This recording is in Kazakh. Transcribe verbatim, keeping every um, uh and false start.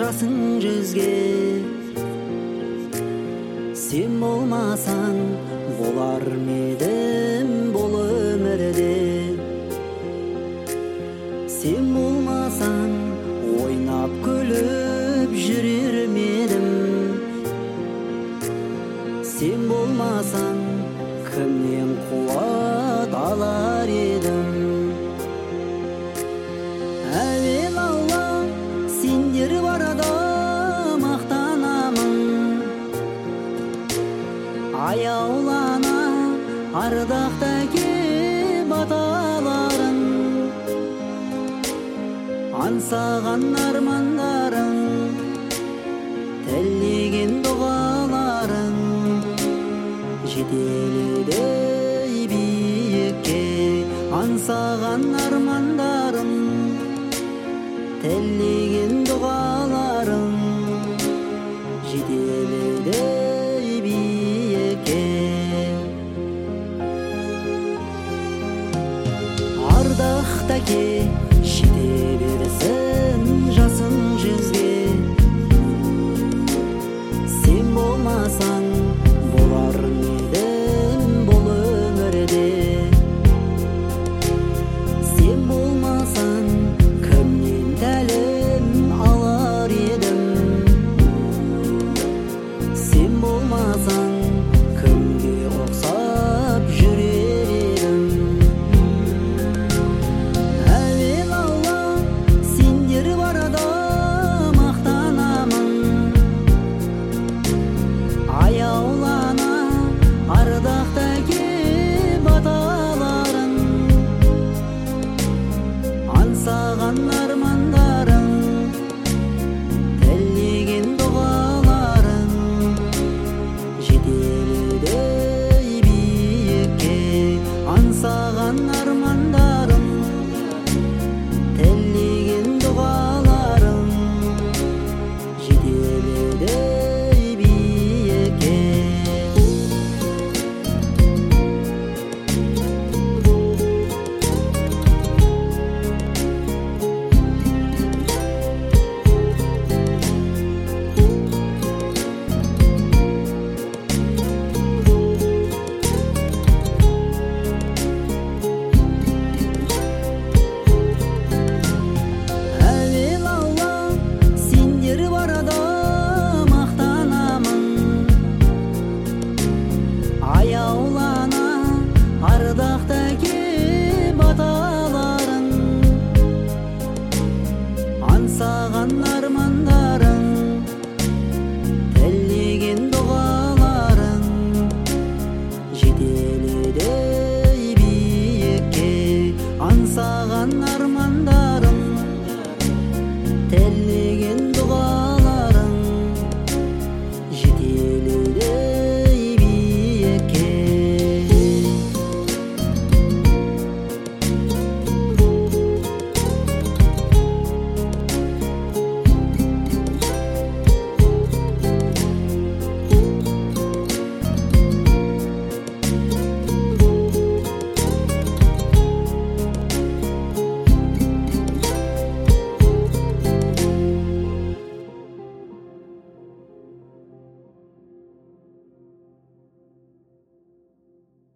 турасың жүзге. Сен болмасаң болар медім бұл өмірде. Сен болмасаң ойнап күліп жүрер медім. Сен болмасаң кімнен қуат алар едім. Әуел алла сендер барада мақтанамын. Аяулана ардақта кеп аталарың. Аңсаған армандарың, тілеген дұғаларың жетеледей биікке. Аңсаған армандарың, тілеген дұғаларың жетеледей биікке. Ардақта ке жете берсін жасың жүзге. Сен болмасаң